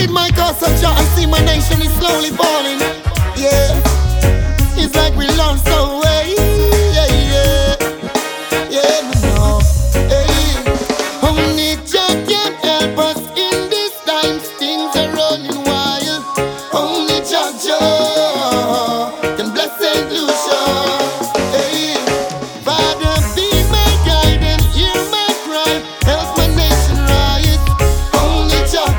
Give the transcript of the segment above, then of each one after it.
With my cause of joy, I see my nation is slowly falling. Yeah, it's like we lost our way. Yeah, yeah, yeah, no. Hey, only Jah can help us in these times. Things are running wild. Only Jah can bless Saint Lucia. Hey, Father, be my guide and hear my cry. Help my nation rise. Only Jah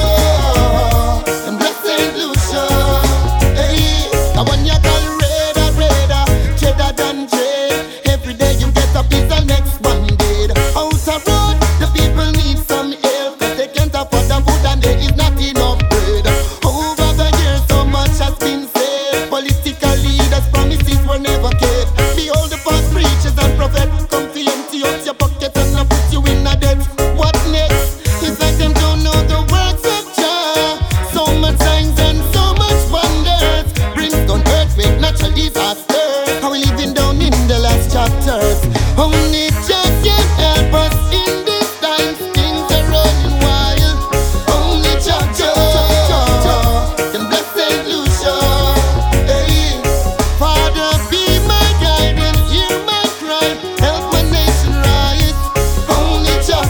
can bless Saint Lucia. Hey, I want you call Raider, cheddar than trade. Every day you get up is the next one dead. Out of road, the people need some help, 'cause they can't afford the food and there is not enough bread. Over the years so much has been said. Political leaders' promises were never kept. Behold the false preachers and prophets come to empty out your pocket and now put you in a debt. What next? It's like them don't know the works of Jah. So much signs and so much wonders. Brimstone, earthquake, natural disasters. How we living down in the last chapters. Only Jah can help us in these times. Things are running wild. Only Jah can bless Saint Lucia. Hey, Father, be my guide and hear my cry. Help my nation rise. Only Jah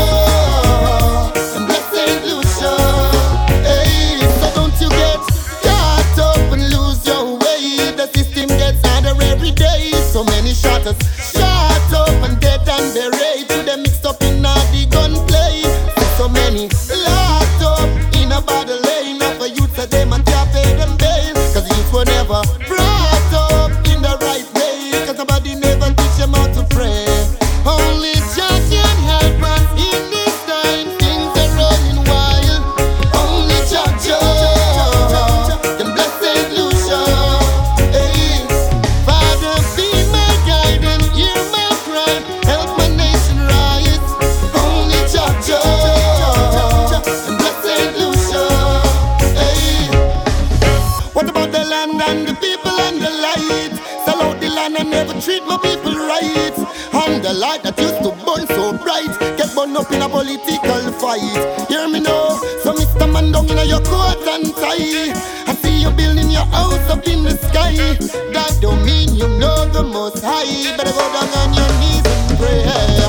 can bless Saint Lucia. Hey, so don't you get caught up and lose your way. The system gets harder every day. So many shotters shot up and dead and buried. To them mixed up in all the gunplay. So many locked up in a battle lane. Now for youth that them and can't pay them bail. 'Cause youth were never brought up in the right way. 'Cause nobody never teach them how to pray. Only Jah can help us in this time. Things are running wild. Only Jah can bless Saint Lucia. Hey, Father, be my guide and hear my cry. Help my nation rise. Only Jah can bless Saint Lucia. Hey, what about the land and the people and the light? Sell out the land and never treat my people right. And the light that used to burn so bright get burned up in a political fight. Hear me now, so Mr. Man down in your coat and tie. I see you building your house up in the sky. That don't mean you know the Most High. Better go down on your knees and pray.